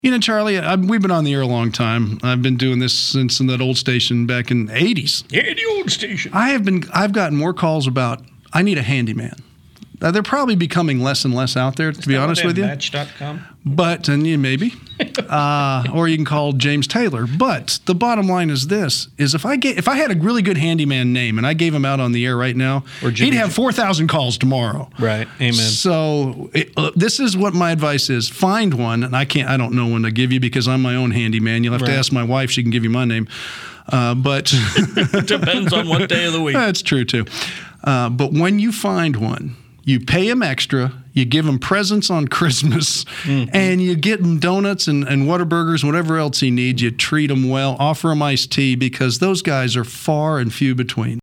Charlie, we've been on the air a long time. I've been doing this since in that old station back in the 80s. Yeah, the old station. I've gotten more calls about, I need a handyman. They're probably becoming less and less out there, to be honest with you. Match.com? But, and maybe. Or you can call James Taylor. But the bottom line is this, is if I had a really good handyman name and I gave him out on the air right now, he'd have 4,000 calls tomorrow. Right. Amen. So this is what my advice is. Find one, and I don't know one to give you because I'm my own handyman. You'll have to ask my wife. She can give you my name. But depends on what day of the week. That's true, too. But when you find one, you pay him extra, you give him presents on Christmas, and you get him donuts and Whataburgers, whatever else he needs. You treat him well, offer him iced tea, because those guys are far and few between.